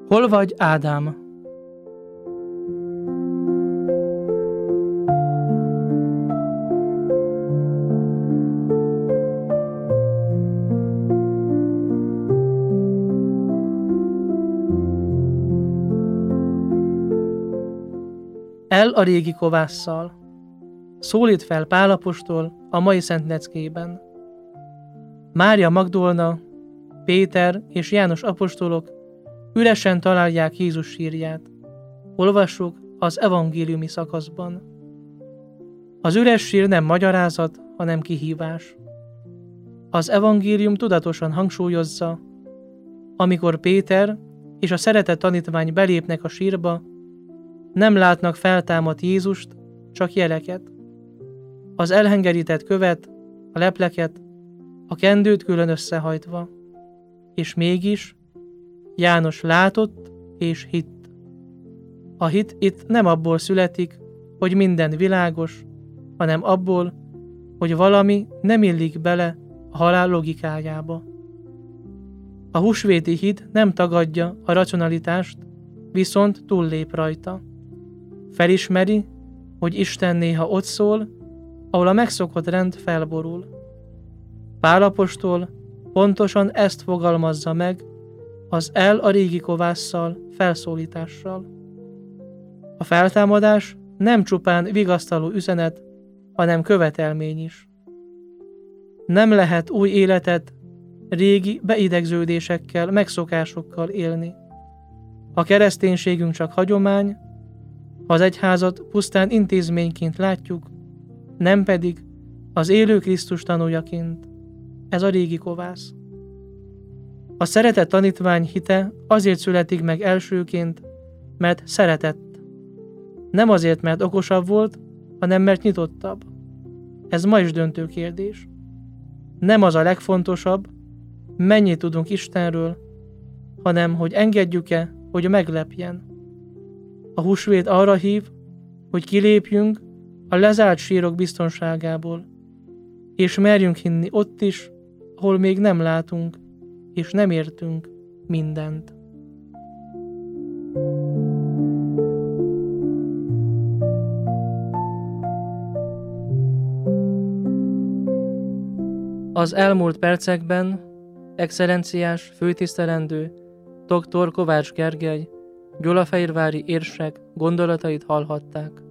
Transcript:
Hol vagy, Ádám? El a régi kovásszal. Szólít fel Pál apostol a mai Szent Leckében. Mária Magdolna, Péter és János apostolok üresen találják Jézus sírját. Olvassuk az evangéliumi szakaszban. Az üres sír nem magyarázat, hanem kihívás. Az evangélium tudatosan hangsúlyozza, amikor Péter és a szeretett tanítvány belépnek a sírba, nem látnak feltámadt Jézust, csak jeleket. Az elhengerített követ, a lepleket, a kendőt külön összehajtva. És mégis János látott és hitt. A hit itt nem abból születik, hogy minden világos, hanem abból, hogy valami nem illik bele a halál logikájába. A húsvéti hit nem tagadja a racionalitást, viszont túllép rajta. Felismeri, hogy Isten néha ott szól, ahol a megszokott rend felborul. Pál apostol pontosan ezt fogalmazza meg az el a régi kovásszal felszólítással. A feltámadás nem csupán vigasztaló üzenet, hanem követelmény is. Nem lehet új életet régi beidegződésekkel, megszokásokkal élni. A kereszténységünk csak hagyomány, ha az egyházat pusztán intézményként látjuk, nem pedig az élő Krisztus tanújaként. Ez a régi kovász. A szeretett tanítvány hite azért születik meg elsőként, mert szeretett. Nem azért, mert okosabb volt, hanem mert nyitottabb. Ez ma is döntő kérdés. Nem az a legfontosabb, mennyit tudunk Istenről, hanem hogy engedjük-e, hogy meglepjen. A húsvét arra hív, hogy kilépjünk a lezárt sírok biztonságából, és merjünk hinni ott is, ahol még nem látunk, és nem értünk mindent. Az elmúlt percekben excellenciás főtisztelendő dr. Kovács Gergely, gyulafehérvári érsek gondolatait hallhatták.